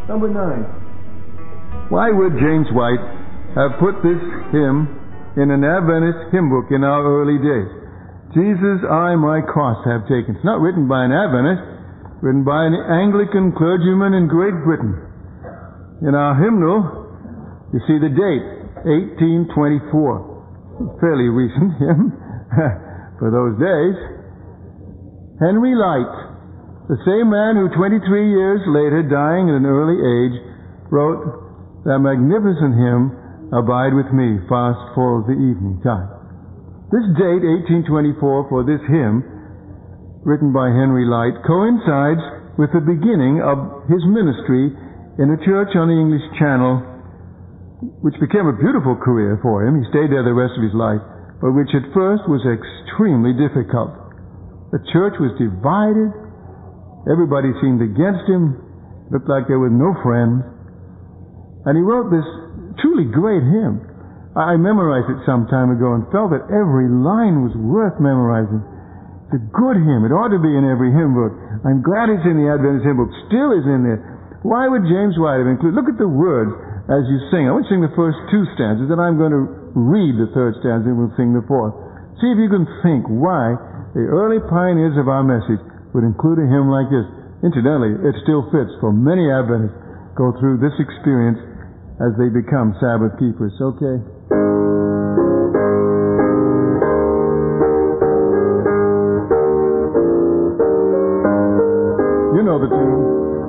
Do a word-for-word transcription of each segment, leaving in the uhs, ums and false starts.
Number nine. Why would James White have put this hymn in an Adventist hymn book in our early days? Jesus, I my cross have taken. It's not written by an Adventist, written by an Anglican clergyman in Great Britain. In our hymnal, you see the date, eighteen twenty-four. Fairly recent hymn for those days. Henry Light, the same man who twenty-three years later, dying at an early age, wrote that magnificent hymn, Abide with Me, fast falls the evening time. This date, eighteen twenty-four, for this hymn, written by Henry Light, coincides with the beginning of his ministry in a church on the English Channel, which became a beautiful career for him. He stayed there the rest of his life, but which at first was extremely difficult. The church was divided. Everybody seemed against him. Looked like there were no friends. And he wrote this truly great hymn. I memorized it some time ago and felt that every line was worth memorizing. It's a good hymn. It ought to be in every hymn book. I'm glad it's in the Adventist hymn book. Still is in there. Why would James White have included? Look at the words as you sing. I want you to sing the first two stanzas, then I'm going to read the third stanza and we'll sing the fourth. See if you can think why the early pioneers of our message would include a hymn like this. Incidentally, it still fits for many Adventists go through this experience as they become Sabbath keepers. Okay? You know the tune.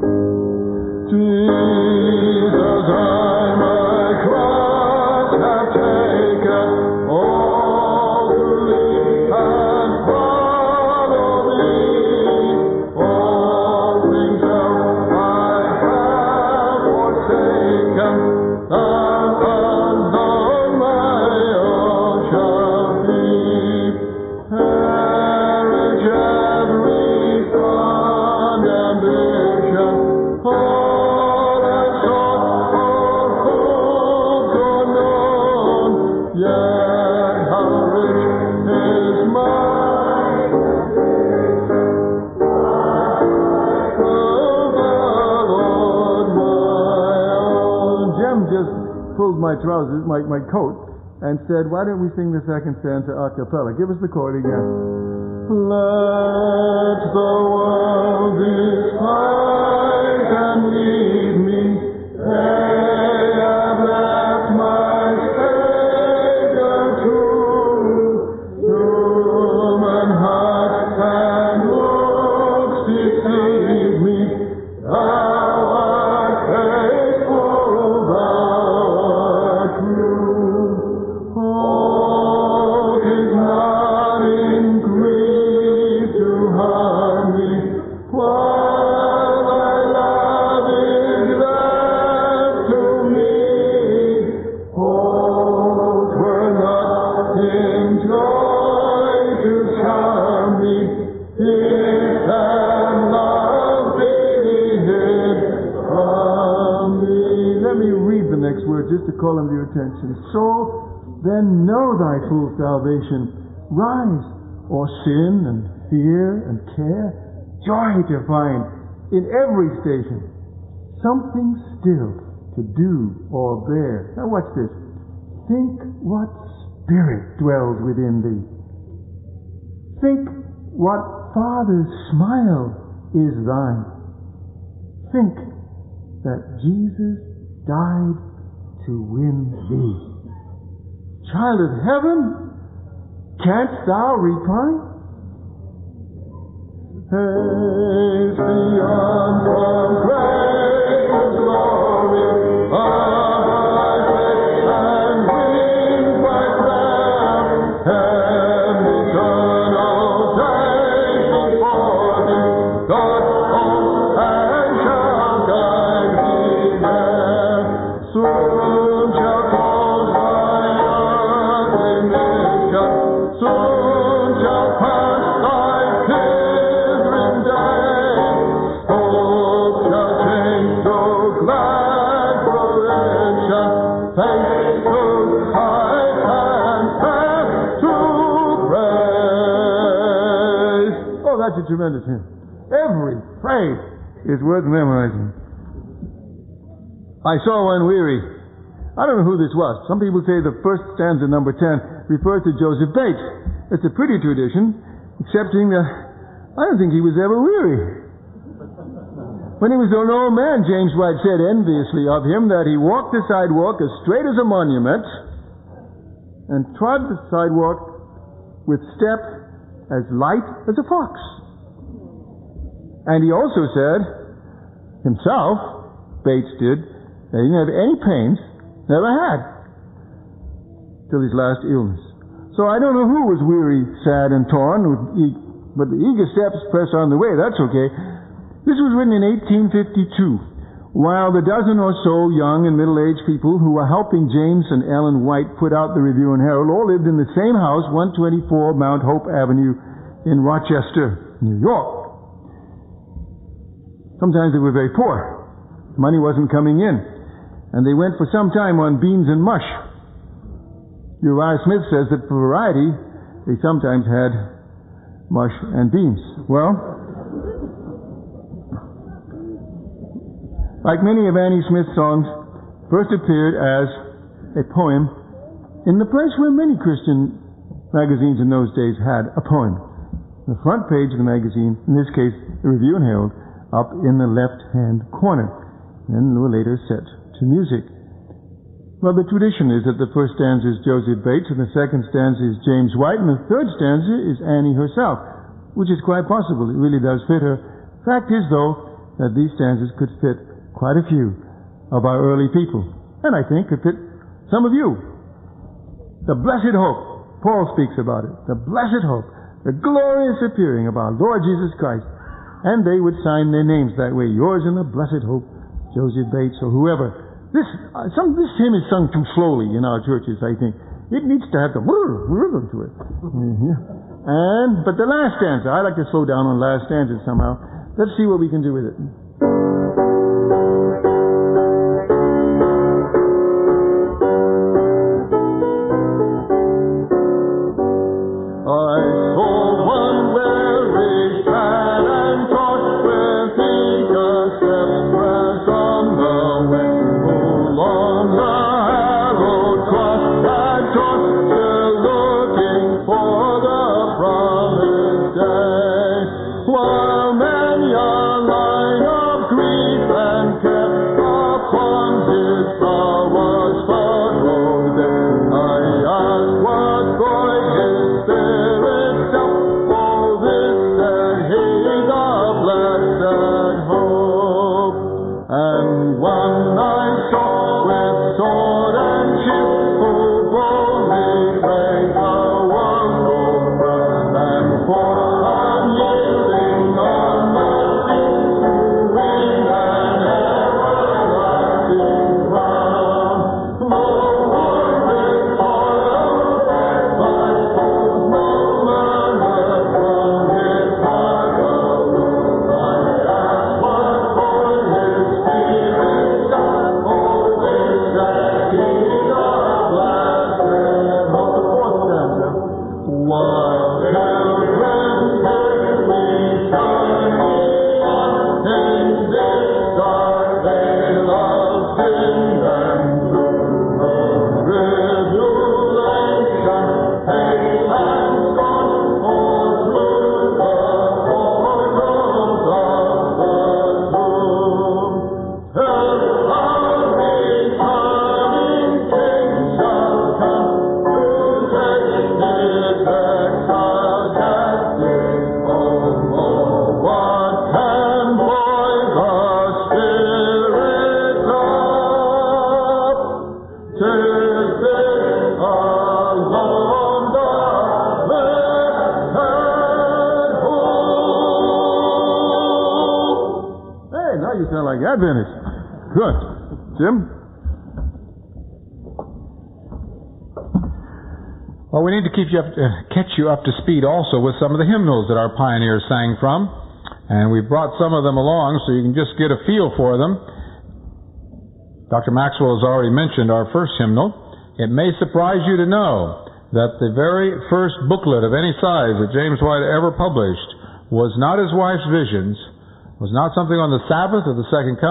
Jesus, I my cross have taken, all to leave and follow thee. All things else I have forsaken, thou alone my own shall be. Perish every fond ambition, all that sought for hopes unknown. Yet how rich is my oh, the Lord my own. Jem just pulled my trousers, my, my coat, and said, why don't we sing the second stanza a cappella? Give us the chord again. Let the world despise and leave me. They have left my Savior true. Human hearts and looks deceive me. Thou art faithful, thou art true. Oh, 'tis not in grief to harm me, while thy love is left to me. Oh, 'twere not in joy to charm me, if that love be hid from me. Let me read the next word just to call them to your attention. So then know thy full salvation. Rise, or sin and fear and care, joy to find in every station, something still to do or bear. Now watch this. Think what spirit dwells within thee. Think what Father's smile is thine. Think that Jesus died to win thee. Child of heaven, canst thou repine? Haste beyond from grace to glory, abide and win thy crown, and eternal days before thee, God's hope and shall guide thee there. Soon shall close thy earthly mission, soon shall pass thy pilgrim days. Hope shall change to glad fruition, faith to sight and path to praise. Oh, that's a tremendous hymn. Every phrase is worth memorizing. I saw one weary. I don't know who this was. Some people say the first stanza, number ten, refers to Joseph Bates. It's a pretty tradition, excepting that I don't think he was ever weary. When he was an old man, James White said enviously of him that he walked the sidewalk as straight as a monument and trod the sidewalk with step as light as a fox. And he also said, himself, Bates did, that he didn't have any pains, never had, till his last illness. So I don't know who was weary, sad, and torn, but the eager steps press on the way. That's okay. This was written in eighteen fifty-two, while the dozen or so young and middle-aged people who were helping James and Ellen White put out the Review and Herald all lived in the same house, one twenty-four Mount Hope Avenue in Rochester, New York. Sometimes they were very poor. Money wasn't coming in, and they went for some time on beans and mush. Uriah Smith says that for variety, they sometimes had mush and beans. Well, like many of Annie Smith's songs, first appeared as a poem in the place where many Christian magazines in those days had a poem. The front page of the magazine, in this case, the Review and Herald, up in the left-hand corner, and later set to music. Well, the tradition is that the first stanza is Joseph Bates, and the second stanza is James White, and the third stanza is Annie herself, which is quite possible. It really does fit her. Fact is, though, that these stanzas could fit quite a few of our early people, and I think could fit some of you. The blessed hope, Paul speaks about it, the blessed hope, the glorious appearing of our Lord Jesus Christ, and they would sign their names that way, yours in the blessed hope, Joseph Bates or whoever. This uh, some this hymn is sung too slowly in our churches, I think. It needs to have the rhythm to it. Mm-hmm. And but the last stanza, I like to slow down on last stanza somehow. Let's see what we can do with it. Adventist. Good. Jim? Well, we need to keep you up, uh, catch you up to speed also with some of the hymnals that our pioneers sang from. And we've brought some of them along so you can just get a feel for them. Doctor Maxwell has already mentioned our first hymnal. It may surprise you to know that the very first booklet of any size that James White ever published was not his wife's visions, was not something on the Sabbath or the Second Coming.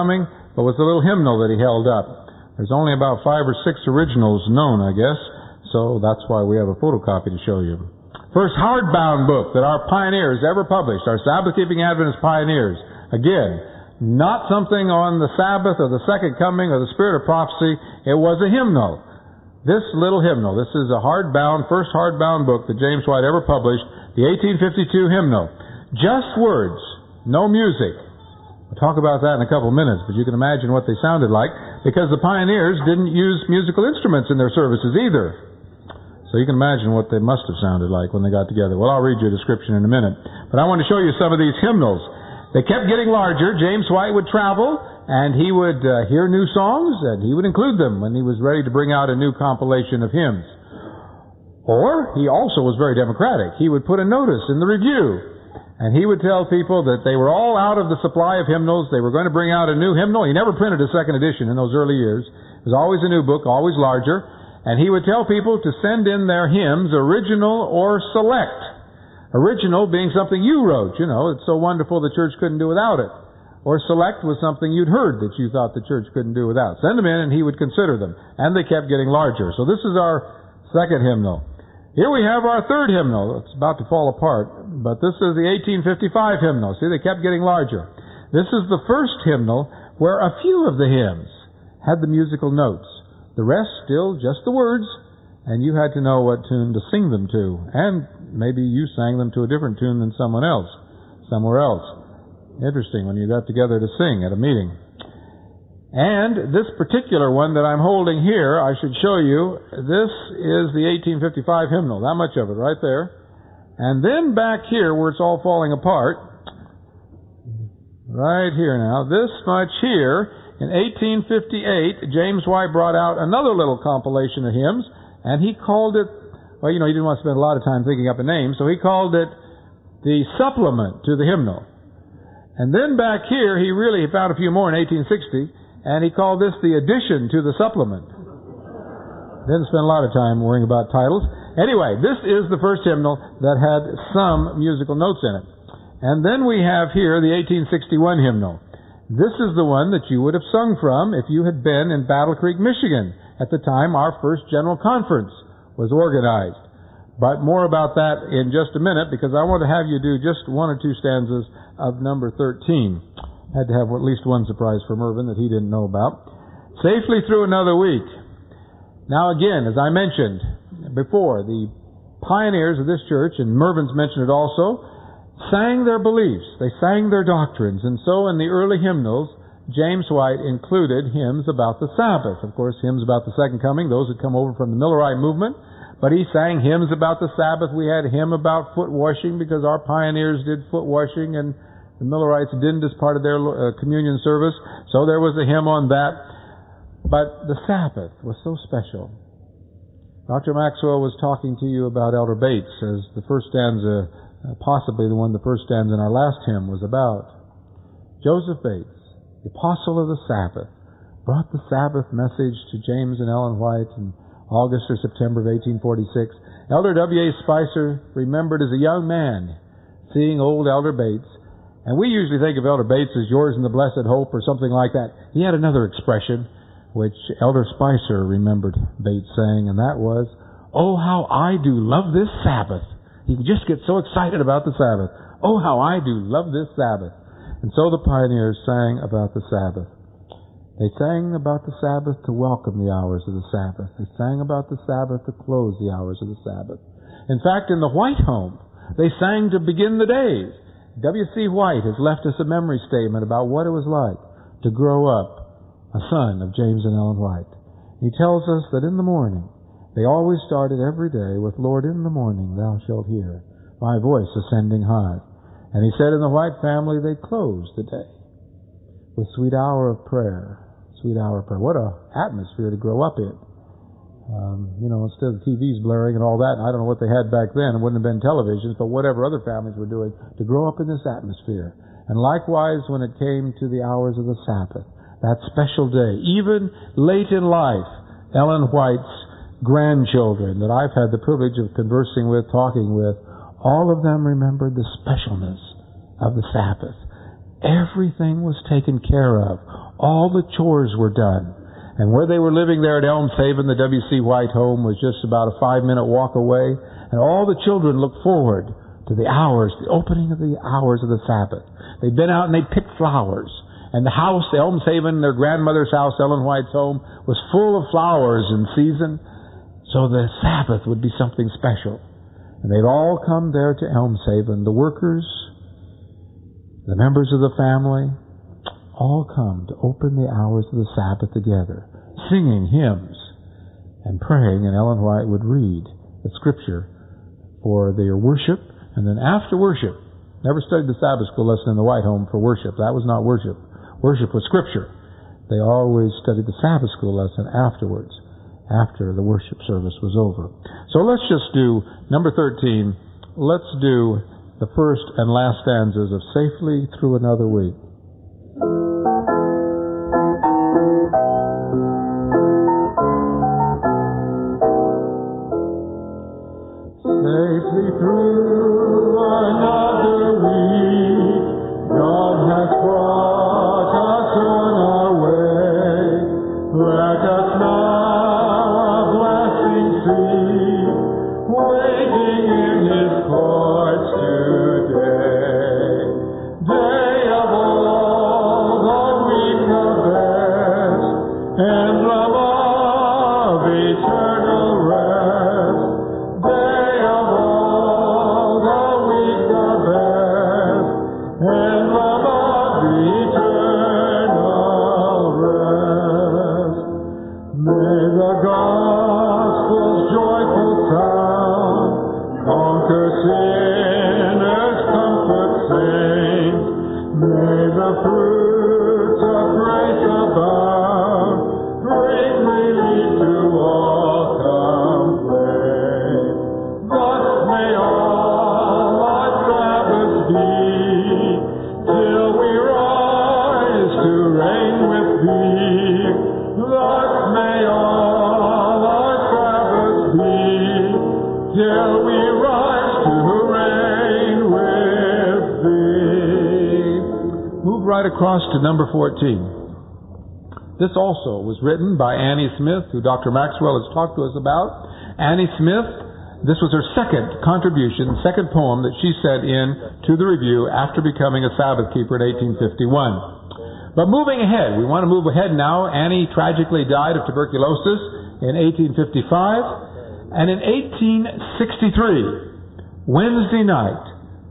but was the little hymnal that he held up. There's only about five or six originals known, I guess, so that's why we have a photocopy to show you. First hardbound book that our pioneers ever published, our Sabbath-keeping Adventist pioneers. Again, not something on the Sabbath or the Second Coming or the Spirit of Prophecy. It was a hymnal. This little hymnal, this is a hardbound, first hardbound book that James White ever published, the eighteen fifty-two hymnal. Just words, no music. We'll talk about that in a couple of minutes, but you can imagine what they sounded like, because the pioneers didn't use musical instruments in their services either. So you can imagine what they must have sounded like when they got together. Well, I'll read you a description in a minute. But I want to show you some of these hymnals. They kept getting larger. James White would travel, and he would uh, hear new songs, and he would include them when he was ready to bring out a new compilation of hymns. Or, he also was very democratic. He would put a notice in the review, and he would tell people that they were all out of the supply of hymnals. They were going to bring out a new hymnal. He never printed a second edition in those early years. It was always a new book, always larger. And he would tell people to send in their hymns, original or select. Original being something you wrote. You know, it's so wonderful the church couldn't do without it. Or select was something you'd heard that you thought the church couldn't do without. Send them in and he would consider them. And they kept getting larger. So this is our second hymnal. Here we have our third hymnal. It's about to fall apart. But this is the eighteen fifty-five hymnal. See, they kept getting larger. This is the first hymnal where a few of the hymns had the musical notes. The rest still just the words, and you had to know what tune to sing them to. And maybe you sang them to a different tune than someone else, somewhere else. Interesting when you got together to sing at a meeting. And this particular one that I'm holding here, I should show you, this is the eighteen fifty-five hymnal, that much of it right there. And then back here where it's all falling apart, right here now, this much here, in eighteen fifty-eight, James White brought out another little compilation of hymns, and he called it, well, you know, he didn't want to spend a lot of time thinking up a name, so he called it the supplement to the hymnal. And then back here, he really found a few more in eighteen sixty, and he called this the addition to the supplement. Didn't spend a lot of time worrying about titles. Anyway, this is the first hymnal that had some musical notes in it. And then we have here the eighteen sixty-one hymnal. This is the one that you would have sung from if you had been in Battle Creek, Michigan, at the time our first General Conference was organized. But more about that in just a minute, because I want to have you do just one or two stanzas of number thirteen. Had to have at least one surprise for Mervyn that he didn't know about. Safely through another week. Now again, as I mentioned before, the pioneers of this church, and Mervyn's mentioned it also, sang their beliefs. They sang their doctrines. And so in the early hymnals, James White included hymns about the Sabbath. Of course, hymns about the Second Coming, those had come over from the Millerite movement. But he sang hymns about the Sabbath. We had a hymn about foot washing because our pioneers did foot washing and the Millerites didn't as part of their uh, communion service. So there was a hymn on that. But the Sabbath was so special. Doctor Maxwell was talking to you about Elder Bates as the first stanza, uh, possibly the one the first stanza in our last hymn was about. Joseph Bates, the apostle of the Sabbath, brought the Sabbath message to James and Ellen White in August or September of eighteen forty-six. Elder W A Spicer remembered as a young man seeing old Elder Bates. And we usually think of Elder Bates as yours in the blessed hope or something like that. He had another expression which Elder Spicer remembered Bates saying, and that was, "Oh, how I do love this Sabbath." He just gets so excited about the Sabbath. "Oh, how I do love this Sabbath." And so the pioneers sang about the Sabbath. They sang about the Sabbath to welcome the hours of the Sabbath. They sang about the Sabbath to close the hours of the Sabbath. In fact, in the White home, they sang to begin the days. W C White has left us a memory statement about what it was like to grow up a son of James and Ellen White. He tells us that in the morning, they always started every day with, "Lord, in the morning thou shalt hear my voice ascending high." And he said in the White family they closed the day with "Sweet hour of prayer." Sweet hour of prayer. What a atmosphere to grow up in. Um, you know, instead of the T Vs blaring and all that, and I don't know what they had back then, it wouldn't have been televisions, but whatever other families were doing, to grow up in this atmosphere. And likewise when it came to the hours of the Sabbath, that special day, even late in life, Ellen White's grandchildren that I've had the privilege of conversing with, talking with, all of them remembered the specialness of the Sabbath. Everything was taken care of. All the chores were done. And where they were living there at Elms Haven, the W C White home was just about a five-minute walk away. And all the children looked forward to the hours, the opening of the hours of the Sabbath. They'd been out and they'd picked flowers. And the house, Elms Haven, their grandmother's house, Ellen White's home, was full of flowers in season. So the Sabbath would be something special. And they'd all come there to Elms Haven. The workers, the members of the family, all come to open the hours of the Sabbath together, singing hymns and praying. And Ellen White would read the Scripture for their worship. And then after worship, never studied the Sabbath school lesson in the White home for worship. That was not worship. Worship was Scripture. They always studied the Sabbath school lesson afterwards, after the worship service was over. So let's just do number thirteen. Let's do the first and last stanzas of Safely Through Another Week. Safely through another week, God has brought us on our way. Let us now a blessing see, waiting in His courts today. Day of all the week the best, emblem of eternal rest. Day of all the week the best, emblem of eternal rest. May the gospel's joyful sound conquer sinners, comfort saints. May the fruits of grace abound, bring relief to all complaints. Thus may all our Sabbaths be, till we rise to reign with Thee. Thus may all our Sabbaths be, till we rise to reign with Thee. Move right across to number fourteen. This also was written by Annie Smith, who Doctor Maxwell has talked to us about. Annie Smith, this was her second contribution, second poem that she sent in to the review after becoming a Sabbath keeper in eighteen fifty-one. But moving ahead, we want to move ahead now. Annie tragically died of tuberculosis in eighteen fifty-five. And in eighteen sixty-three, Wednesday night,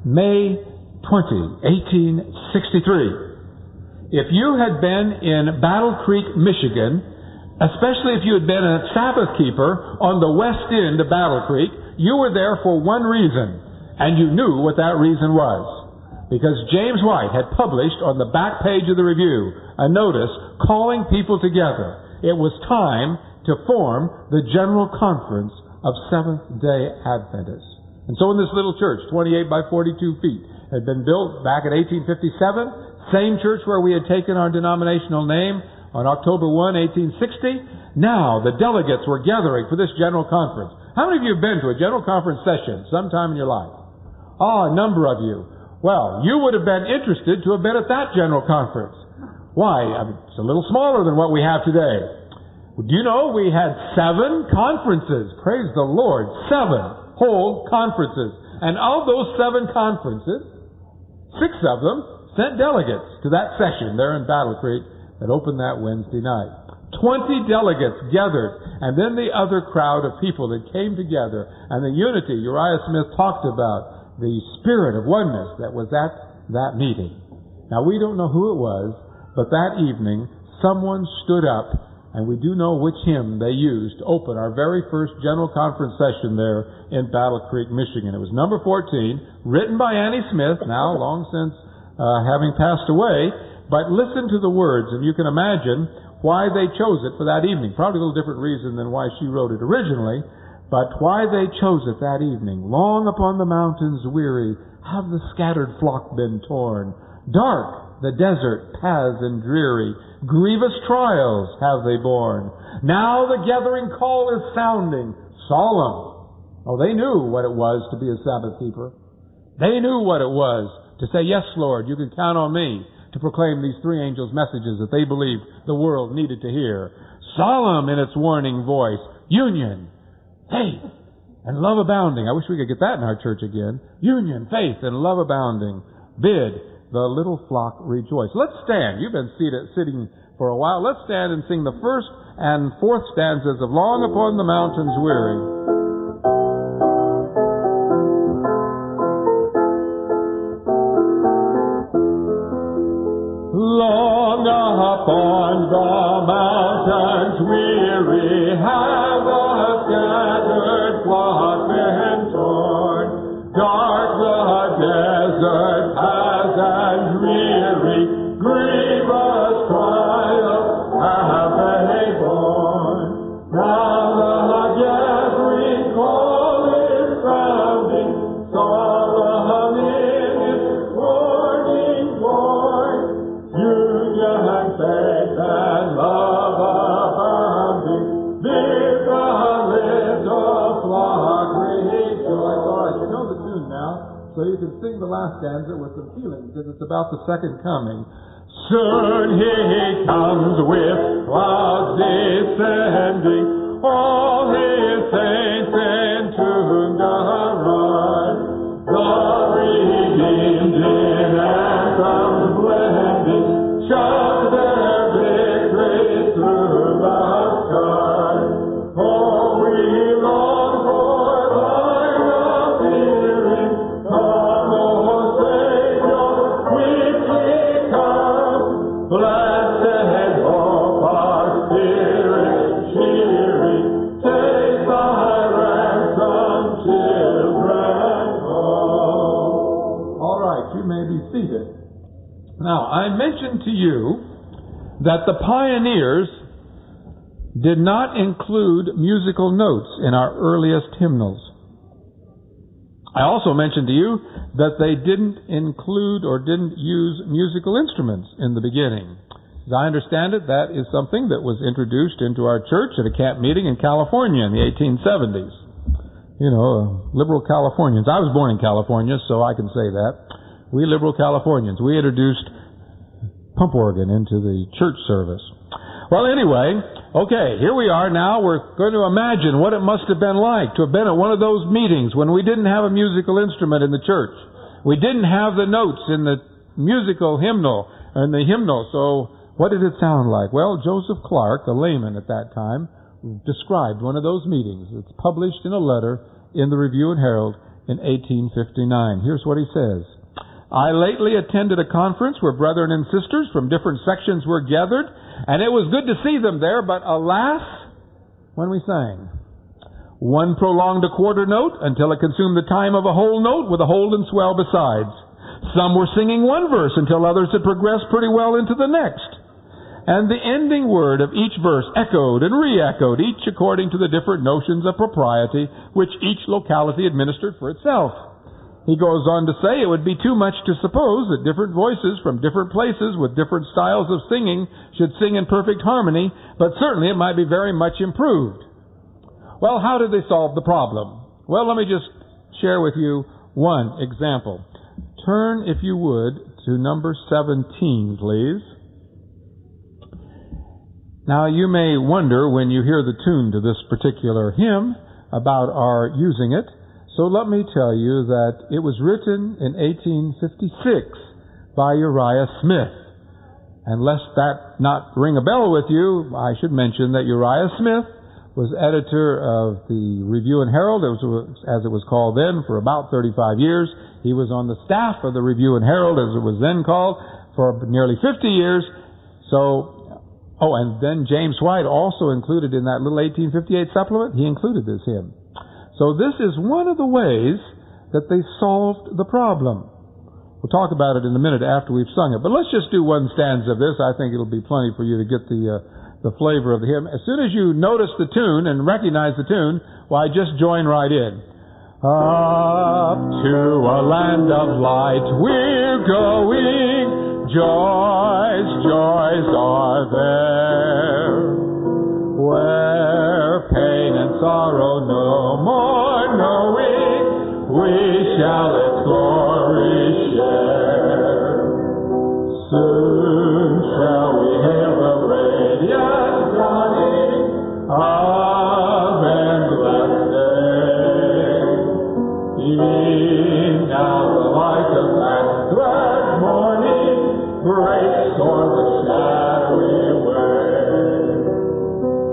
May twentieth, eighteen sixty-three, if you had been in Battle Creek, Michigan, especially if you had been a Sabbath keeper on the west end of Battle Creek, you were there for one reason, and you knew what that reason was. Because James White had published on the back page of the review a notice calling people together. It was time to form the General Conference of Seventh-day Adventists. And so in this little church, twenty-eight by forty-two feet, had been built back in eighteen fifty-seven, same church where we had taken our denominational name on October first, eighteen sixty. Now the delegates were gathering for this General Conference. How many of you have been to a General Conference session sometime in your life? Oh, a number of you. Well, you would have been interested to have been at that General Conference. Why? I mean, it's a little smaller than what we have today. Do you know we had seven conferences? Praise the Lord. Seven whole conferences. And of those seven conferences, six of them sent delegates to that session there in Battle Creek that opened that Wednesday night. Twenty delegates gathered, and then the other crowd of people that came together, and the unity Uriah Smith talked about, the spirit of oneness that was at that meeting. Now, we don't know who it was, but that evening, someone stood up, and we do know which hymn they used to open our very first General Conference session there in Battle Creek, Michigan. It was number fourteen, written by Annie Smith, now long since uh, having passed away. But listen to the words, and you can imagine why they chose it for that evening. Probably a little different reason than why she wrote it originally, but why they chose it that evening. Long upon the mountains weary have the scattered flock been torn. Dark the desert paths and dreary, grievous trials have they borne. Now the gathering call is sounding, solemn. Oh, they knew what it was to be a Sabbath keeper. They knew what it was to say, yes, Lord, you can count on me to proclaim these three angels' messages that they believed the world needed to hear. Solemn in its warning voice, union, faith, and love abounding. I wish we could get that in our church again. Union, faith, and love abounding. Bid the little flock rejoice. Let's stand. You've been seated, sitting for a while. Let's stand and sing the first and fourth stanzas of Long Upon the Mountains Weary. Long upon the mountains weary have the scattered flock been torn. Dark the desert has and dreary, grievous trial have they borne. Now the gathering call is sounding, solemn in its warning voice. Union, faith, and love abounding, bid the little flock rejoice. All right, you know the tune now, so you can sing the last stanza with some feeling, because it's about the second coming. Soon he comes with clouds descending, all his saints entombed arise. The redeemed in anthems blending, shout their victory through the sky. Oh, we long for thine appearing. Come, O Savior, quickly come. Blessed hope, our spirit cheering. Take thy ransom, children home. All right, you may be seated. Now, I mentioned to you that the pioneers did not include musical notes in our earliest hymnals. I also mentioned to you that they didn't include or didn't use musical instruments in the beginning. As I understand it, that is something that was introduced into our church at a camp meeting in California in the eighteen seventies. You know, uh, liberal Californians. I was born in California, so I can say that. We liberal Californians, we introduced pump organ into the church service. Well, anyway, okay, here we are now. We're going to imagine what it must have been like to have been at one of those meetings when we didn't have a musical instrument in the church. We didn't have the notes in the musical hymnal, in the hymnal. So what did it sound like? Well, Joseph Clark, a layman at that time, described one of those meetings. It's published in a letter in the Review and Herald in eighteen fifty-nine. Here's what he says. I lately attended a conference where brethren and sisters from different sections were gathered, and it was good to see them there, but alas, when we sang, one prolonged a quarter note until it consumed the time of a whole note with a hold and swell besides. Some were singing one verse until others had progressed pretty well into the next. And the ending word of each verse echoed and re-echoed, each according to the different notions of propriety which each locality administered for itself. He goes on to say it would be too much to suppose that different voices from different places with different styles of singing should sing in perfect harmony, but certainly it might be very much improved. Well, how did they solve the problem? Well, let me just share with you one example. Turn, if you would, to number seventeen, please. Now, you may wonder when you hear the tune to this particular hymn about our using it. So let me tell you that it was written in eighteen fifty-six by Uriah Smith. And lest that not ring a bell with you, I should mention that Uriah Smith was editor of the Review and Herald, it was, as it was called then, for about thirty-five years. He was on the staff of the Review and Herald, as it was then called, for nearly fifty years. So, oh, and then James White also included in that little eighteen fifty-eight supplement, he included this hymn. So this is one of the ways that they solved the problem. We'll talk about it in a minute after we've sung it. But let's just do one stanza of this. I think it'll be plenty for you to get the uh, the flavor of the hymn. As soon as you notice the tune and recognize the tune, why, just join right in. Up to a land of light we're going, joys, joys are there, where pain and sorrow no more knowing, we shall its glory share. Soon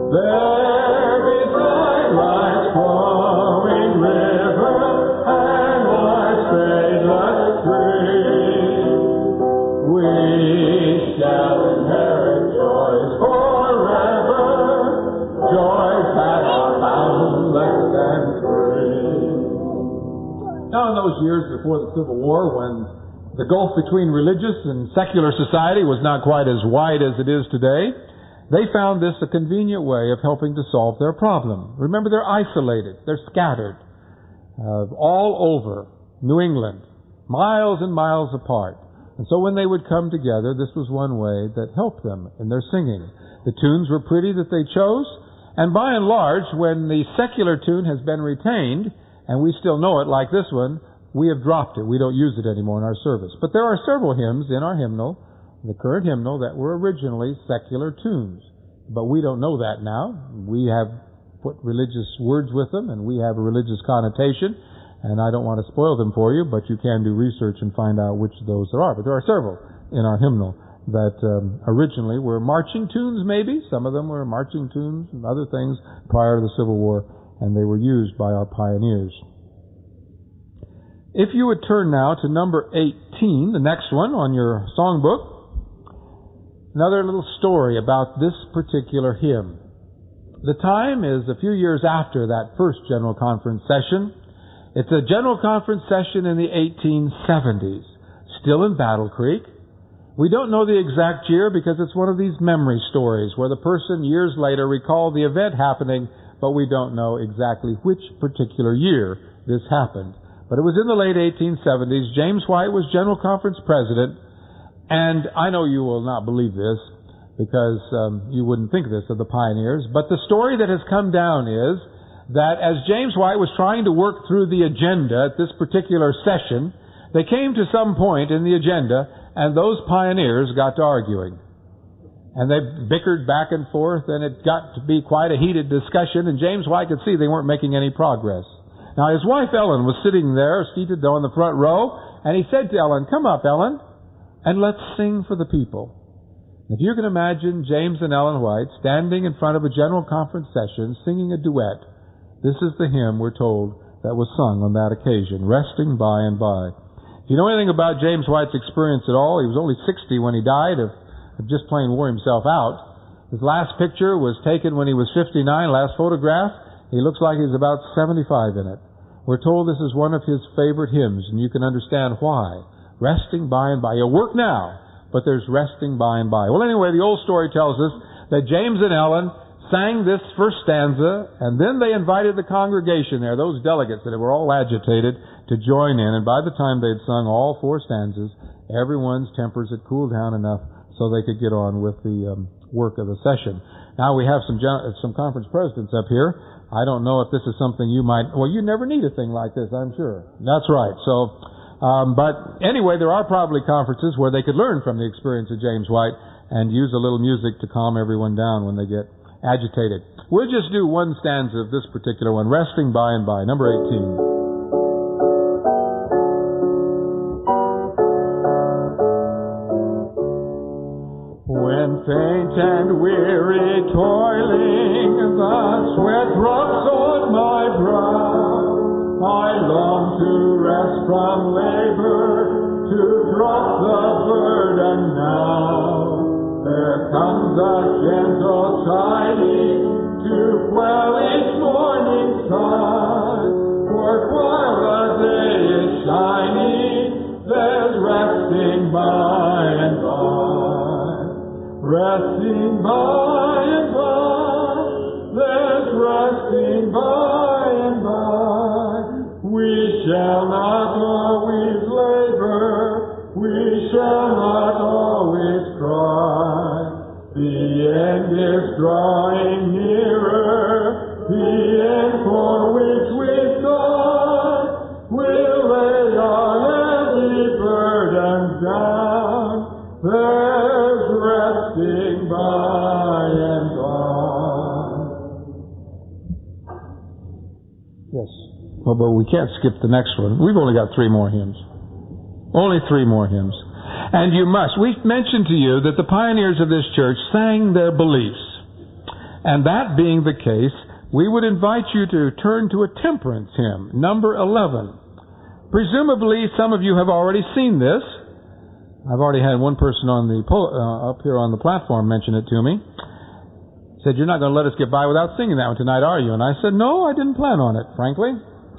There beside life's flowing river and life's fadeless stream, we shall inherit joys forever, joys that are boundless and free. Now, in those years before the Civil War, when the gulf between religious and secular society was not quite as wide as it is today, they found this a convenient way of helping to solve their problem. Remember, they're isolated. They're scattered uh, all over New England, miles and miles apart. And so when they would come together, this was one way that helped them in their singing. The tunes were pretty that they chose, and by and large, when the secular tune has been retained, and we still know it like this one, we have dropped it. We don't use it anymore in our service. But there are several hymns in our hymnal, the current hymnal, that were originally secular tunes. But we don't know that now. We have put religious words with them, and we have a religious connotation, and I don't want to spoil them for you, but you can do research and find out which of those there are. But there are several in our hymnal that um, originally were marching tunes, maybe. Some of them were marching tunes and other things prior to the Civil War, and they were used by our pioneers. If you would turn now to number eighteen, the next one on your songbook, another little story about this particular hymn. The time is a few years after that first General Conference session. It's a General Conference session in the eighteen seventies, still in Battle Creek. We don't know the exact year because it's one of these memory stories where the person years later recalled the event happening, but we don't know exactly which particular year this happened. But it was in the late eighteen seventies. James White was General Conference President, and I know you will not believe this because um, you wouldn't think this of the pioneers, but the story that has come down is that as James White was trying to work through the agenda at this particular session, they came to some point in the agenda, and those pioneers got to arguing. And they bickered back and forth, and it got to be quite a heated discussion, and James White could see they weren't making any progress. Now, his wife Ellen was sitting there, seated though in the front row, and he said to Ellen, "Come up, Ellen, and let's sing for the people." If you can imagine James and Ellen White standing in front of a General Conference session singing a duet, this is the hymn, we're told, that was sung on that occasion, "Resting By and By." If you know anything about James White's experience at all, he was only sixty when he died of, of just plain wore himself out. His last picture was taken when he was fifty-nine, last photograph. He looks like he's about seventy-five in it. We're told this is one of his favorite hymns, and you can understand why. Resting by and by. You work now, but there's resting by and by. Well, anyway, the old story tells us that James and Ellen sang this first stanza, and then they invited the congregation there, those delegates that were all agitated, to join in. And by the time they'd sung all four stanzas, everyone's tempers had cooled down enough so they could get on with the um, work of the session. Now we have some some conference presidents up here. I don't know if this is something you might... Well, you never need a thing like this, I'm sure. That's right. So, um, but anyway, there are probably conferences where they could learn from the experience of James White and use a little music to calm everyone down when they get agitated. We'll just do one stanza of this particular one, Resting By and By, number eighteen. When faint and weary toiling, the sweat drops on my brow, I long to rest from labor, to drop the burden now. There comes a gentle tiding to quell each morning sun, for while the day is shining, there's resting by and by. Resting by and by, there's resting by and by. We shall not always labor, we shall not always cry. The end is drawing nearer, the end for which we sought. We'll lay our heavy burdens down. There's resting by and by. Yes. Well, but we can't skip the next one. We've only got three more hymns. Only three more hymns. And you must. We've mentioned to you that the pioneers of this church sang their beliefs. And that being the case, we would invite you to turn to a temperance hymn, number eleven. Presumably, some of you have already seen this. I've already had one person on the uh, up here on the platform mention it to me. Said, "You're not going to let us get by without singing that one tonight, are you?" And I said, "No, I didn't plan on it, frankly."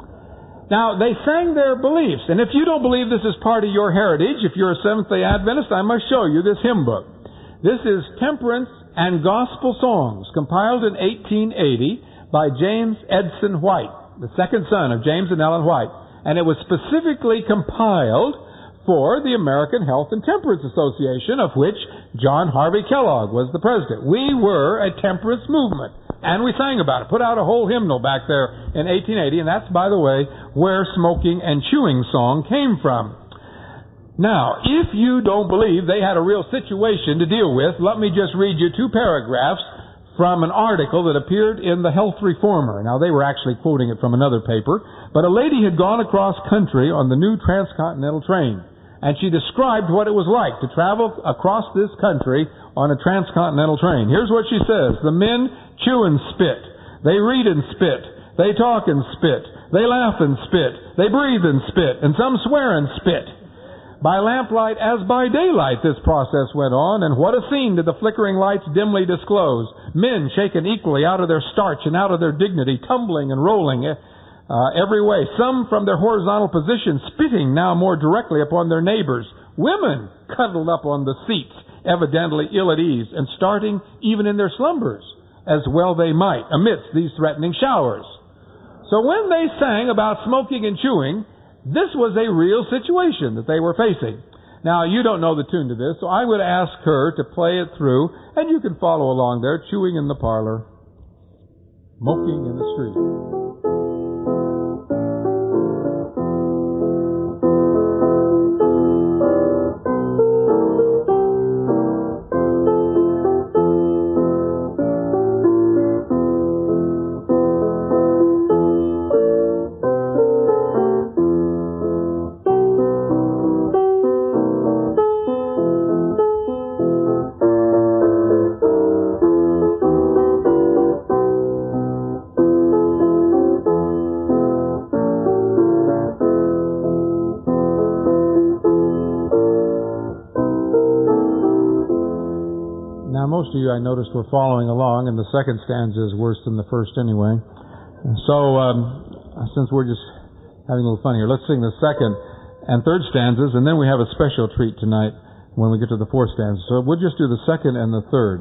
Now, they sang their beliefs, and if you don't believe this is part of your heritage, if you're a Seventh-day Adventist, I must show you this hymn book. This is Temperance and Gospel Songs, compiled in eighteen eighty by James Edson White, the second son of James and Ellen White. And it was specifically compiled for the American Health and Temperance Association, of which John Harvey Kellogg was the president. We were a temperance movement, and we sang about it. Put out a whole hymnal back there in eighteen eighty, and that's, by the way, where Smoking and Chewing song came from. Now, if you don't believe they had a real situation to deal with, let me just read you two paragraphs from an article that appeared in the Health Reformer. Now, they were actually quoting it from another paper, but a lady had gone across country on the new transcontinental train, and she described what it was like to travel across this country on a transcontinental train. Here's what she says. The men chew and spit. They read and spit. They talk and spit. They laugh and spit. They breathe and spit. And some swear and spit. By lamplight as by daylight this process went on, and what a scene did the flickering lights dimly disclose. Men shaken equally out of their starch and out of their dignity, tumbling and rolling uh, every way. Some from their horizontal position, spitting now more directly upon their neighbors. Women cuddled up on the seats, evidently ill at ease, and starting even in their slumbers, as well they might, amidst these threatening showers. So when they sang about smoking and chewing, this was a real situation that they were facing. Now, you don't know the tune to this, so I'm going to ask her to play it through, and you can follow along there, chewing in the parlor, smoking in the street. Most of you, I noticed, were following along, and the second stanza is worse than the first anyway. So, um, since we're just having a little fun here, let's sing the second and third stanzas, and then we have a special treat tonight when we get to the fourth stanza. So we'll just do the second and the third.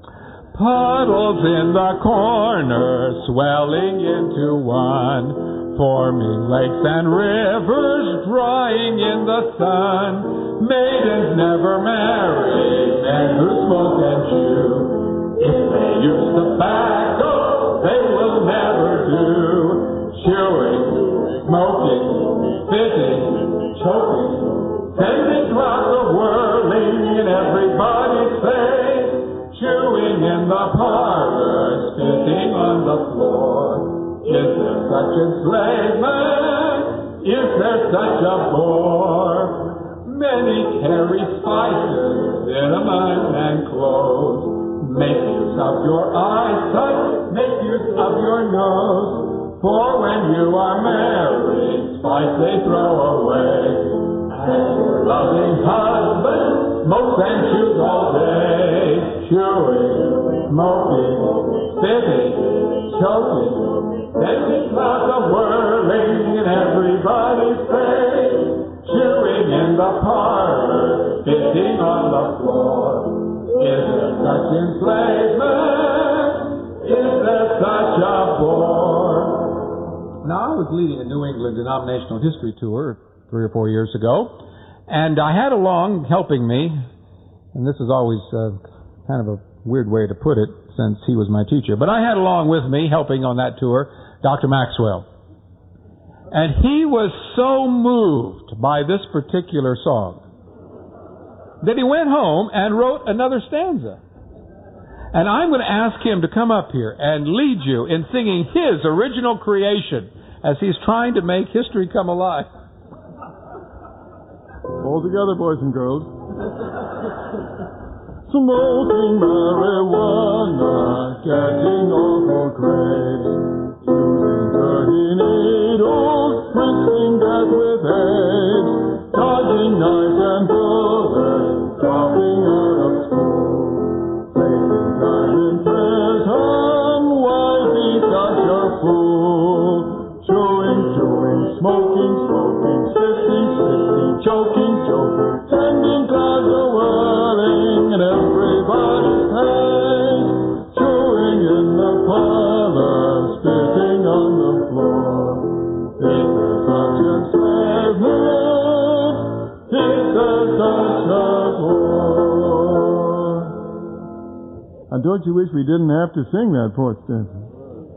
Puddles in the corner, swelling into one, forming lakes and rivers, drying in the sun. Maidens never marry, men who smoke and chew. If they use tobacco, they will never do. Chewing, smoking, spitting, choking, sending clouds of whirling in everybody's face. Chewing in the parlor, spitting on the floor. Is there such enslavement? Is there such a bore? Many carry spices, cinnamon, and cloves. Make use of your eyesight, make use of your nose. For when you are married, spice they throw away. And your loving husband smokes and chews all day. Chewing, smoking, spitting, choking, sending clouds of whirling in everybody's face. Chewing in the parlor, spitting on the floor. Is there such enslavement? Is there such a bore? Now, I was leading a New England denominational history tour three or four years ago, and I had along helping me, and this is always uh, kind of a weird way to put it since he was my teacher, but I had along with me helping on that tour Doctor Maxwell. And he was so moved by this particular song that he went home and wrote another stanza. And I'm going to ask him to come up here and lead you in singing his original creation as he's trying to make history come alive. All together, boys and girls. smoking marijuana, getting awful craze, using dirty needles, mixing death with AIDS, dodging knives and bullets, dropping out of school, taking time in prison, why be such a fool? Chewing, chewing, smoking, smoking, spitting, spitting, choking, choking, sending clouds a whirling, and everybody's pays. Chewing in the parlor, spitting on the floor. Is there such enslavement? Is there such a war? And don't you wish we didn't have to sing that fourth stanza?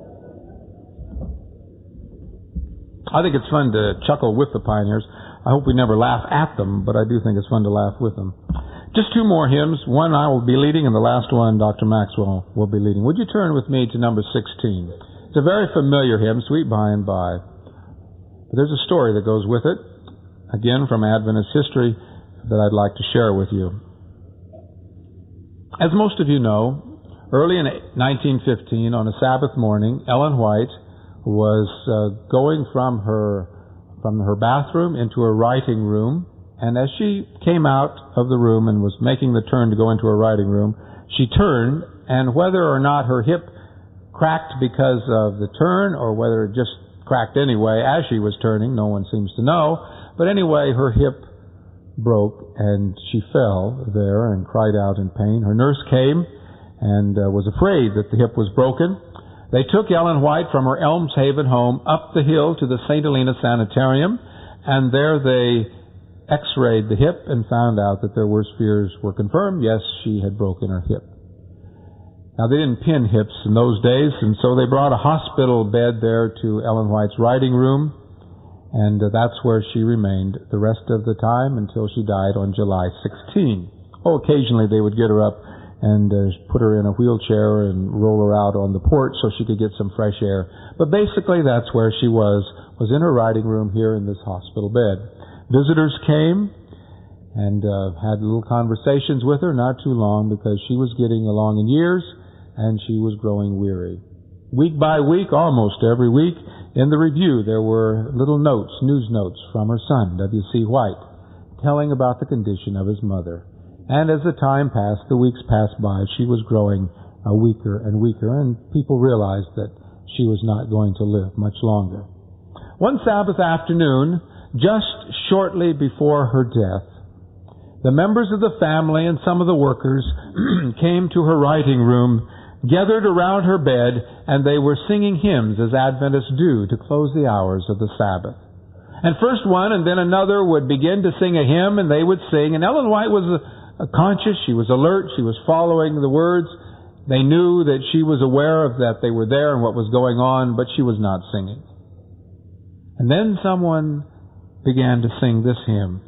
I think it's fun to chuckle with the pioneers. I hope we never laugh at them, but I do think it's fun to laugh with them. Just two more hymns. One I will be leading, and the last one Doctor Maxwell will be leading. Would you turn with me to number sixteen? It's a very familiar hymn, Sweet By and By. But there's a story that goes with it, again from Adventist history, that I'd like to share with you. As most of you know, early in nineteen fifteen, on a Sabbath morning, Ellen White was uh, going from her from her bathroom into her writing room, and as she came out of the room and was making the turn to go into her writing room, she turned, and whether or not her hip cracked because of the turn or whether it just cracked anyway as she was turning, no one seems to know, but anyway, her hip broke and she fell there and cried out in pain. Her nurse came and uh, was afraid that the hip was broken. They took Ellen White from her Elms Haven home up the hill to the Saint Helena Sanitarium, and there they x-rayed the hip and found out that their worst fears were confirmed. Yes, she had broken her hip. Now, they didn't pin hips in those days, and so they brought a hospital bed there to Ellen White's writing room, and uh, that's where she remained the rest of the time until she died on July sixteenth. Oh, occasionally they would get her up and uh, put her in a wheelchair and roll her out on the porch so she could get some fresh air. But basically that's where she was, was in her writing room here in this hospital bed. Visitors came and uh, had little conversations with her, not too long, because she was getting along in years and she was growing weary. Week by week, almost every week, in the review there were little notes, news notes from her son, W C White, telling about the condition of his mother. And as the time passed, the weeks passed by, she was growing uh, weaker and weaker, and people realized that she was not going to live much longer. One Sabbath afternoon, just shortly before her death, the members of the family and some of the workers came to her writing room, gathered around her bed, and they were singing hymns as Adventists do to close the hours of the Sabbath. And first one and then another would begin to sing a hymn, and they would sing, and Ellen White was a conscious, she was alert, she was following the words. They knew that she was aware of that they were there and what was going on, but she was not singing. And then someone began to sing this hymn.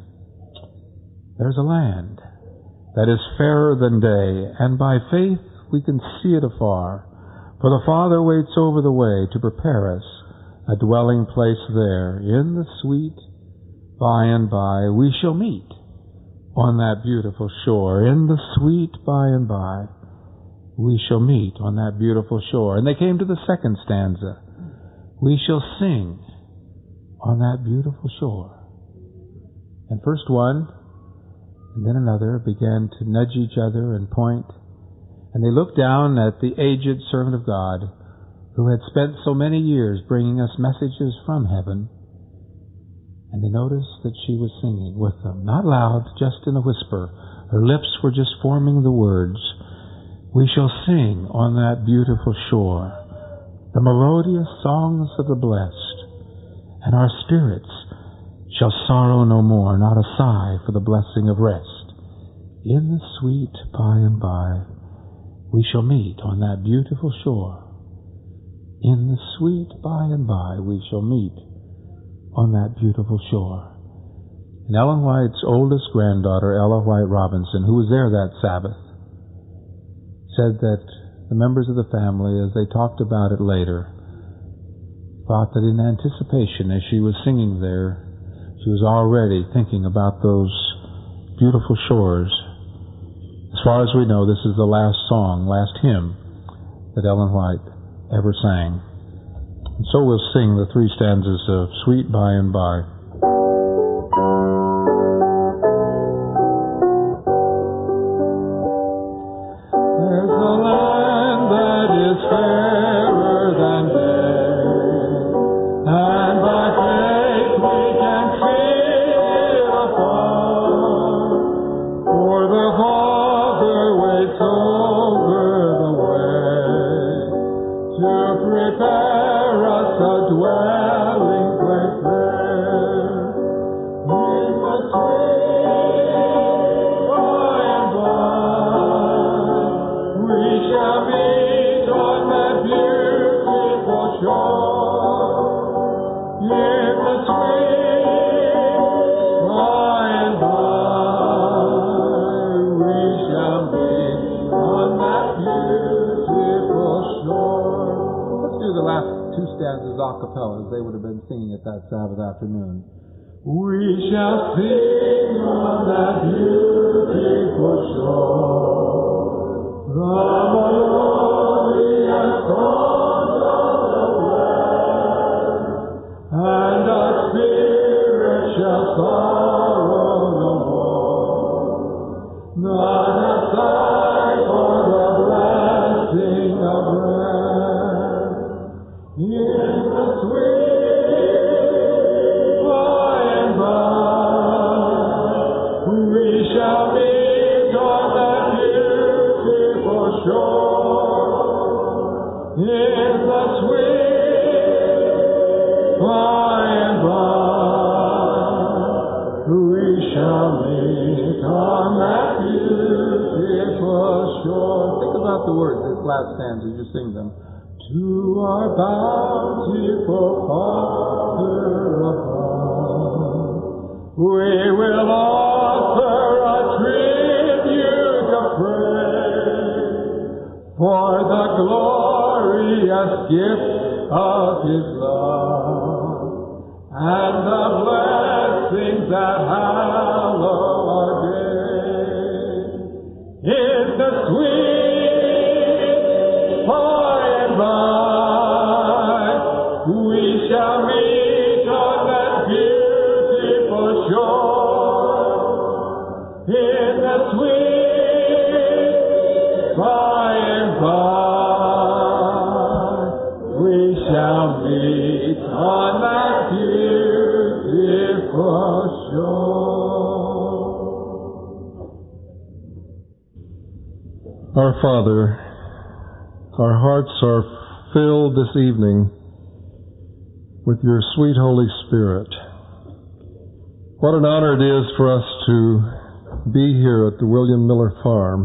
There's a land that is fairer than day, and by faith we can see it afar, for the Father waits over the way to prepare us a dwelling place there. In the sweet by and by we shall meet on that beautiful shore. In the sweet by and by we shall meet on that beautiful shore. And they came to the second stanza. We shall sing on that beautiful shore. And first one and then another began to nudge each other and point, and they looked down at the aged servant of God who had spent so many years bringing us messages from heaven. And they noticed that she was singing with them, not loud, just in a whisper. Her lips were just forming the words, we shall sing on that beautiful shore the melodious songs of the blessed, and our spirits shall sorrow no more, not a sigh for the blessing of rest. In the sweet by and by we shall meet on that beautiful shore. In the sweet by and by we shall meet on that beautiful shore. And Ellen White's oldest granddaughter, Ella White Robinson, who was there that Sabbath, said that the members of the family, as they talked about it later, thought that in anticipation, as she was singing there, she was already thinking about those beautiful shores, the far as we know, this is the last song, last hymn that Ellen White ever sang. And so we'll sing the three stanzas of Sweet By and By. There's a land that is fairer than day, and by faith we can see it afar, for the Father waits over the way to prepare us a dwelling place there. In the sweet by and by, we shall meet on that beautiful shore. In the sweet by and by, we shall meet on that beautiful shore. Let's do the last two stanzas a cappella, as they would have been singing it that Sabbath afternoon. We shall sing on that beautiful shore the melodious songs of the land, and our spirit shall sorrow no more, not a sigh for the blessing of rest. In the sweet by and by, we shall meet on that beautiful shore. In the sweet by and by, we shall meet on that beautiful shore. Think about the words, this last stanza, you sing them. To our bountiful Father above, we will offer a tribute of praise for the glorious gift of His love and the blessings that hallow our day. In the sweet by and by, we shall meet on that beautiful shore. In the sweet by and by, we shall meet on that beautiful shore. Our Father, our hearts are filled this evening with your sweet Holy Spirit. What an honor it is for us to be here at the William Miller Farm,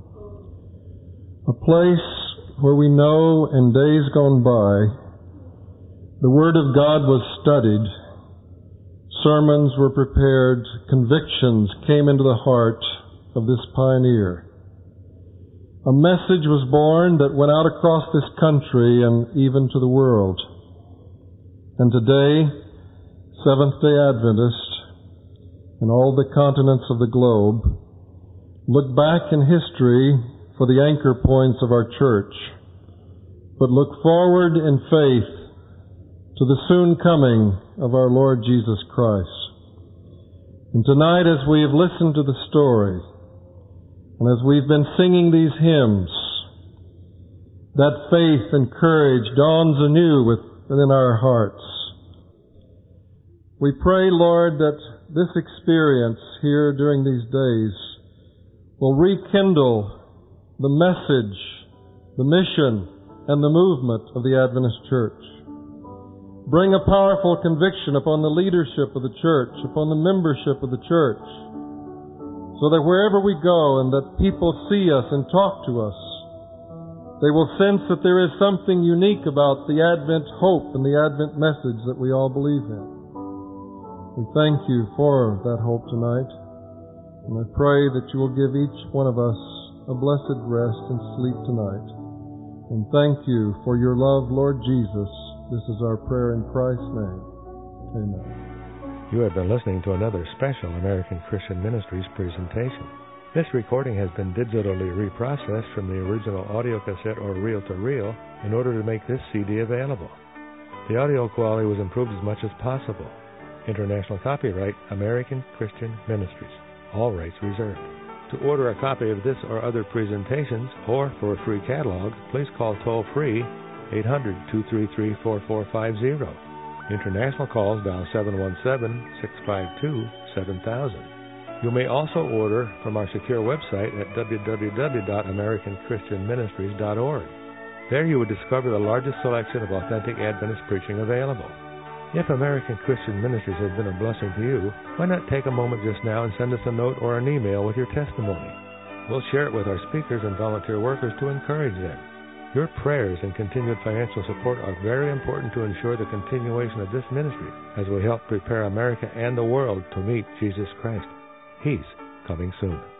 a place where we know in days gone by the Word of God was studied, sermons were prepared, convictions came into the heart of this pioneer. A message was born that went out across this country and even to the world. And today, Seventh-day Adventists in all the continents of the globe look back in history for the anchor points of our church, but look forward in faith to the soon coming of our Lord Jesus Christ. And tonight, as we have listened to the story, and as we've been singing these hymns, that faith and courage dawns anew within our hearts. We pray, Lord, that this experience here during these days will rekindle the message, the mission, and the movement of the Adventist Church. Bring a powerful conviction upon the leadership of the church, upon the membership of the church, so that wherever we go and that people see us and talk to us, they will sense that there is something unique about the Advent hope and the Advent message that we all believe in. We thank you for that hope tonight, and I pray that you will give each one of us a blessed rest and sleep tonight. And thank you for your love, Lord Jesus. This is our prayer in Christ's name. Amen. You have been listening to another special American Christian Ministries presentation. This recording has been digitally reprocessed from the original audio cassette or reel-to-reel in order to make this C D available. The audio quality was improved as much as possible. International copyright, American Christian Ministries. All rights reserved. To order a copy of this or other presentations, or for a free catalog, please call toll-free eight hundred, two three three, four four five zero. International calls dial seven one seven, six five two, seven thousand. You may also order from our secure website at w w w dot american christian ministries dot org. There you would discover the largest selection of authentic Adventist preaching available. If American Christian Ministries has been a blessing to you, why not take a moment just now and send us a note or an email with your testimony? We'll share it with our speakers and volunteer workers to encourage them. Your prayers and continued financial support are very important to ensure the continuation of this ministry as we help prepare America and the world to meet Jesus Christ. He's coming soon.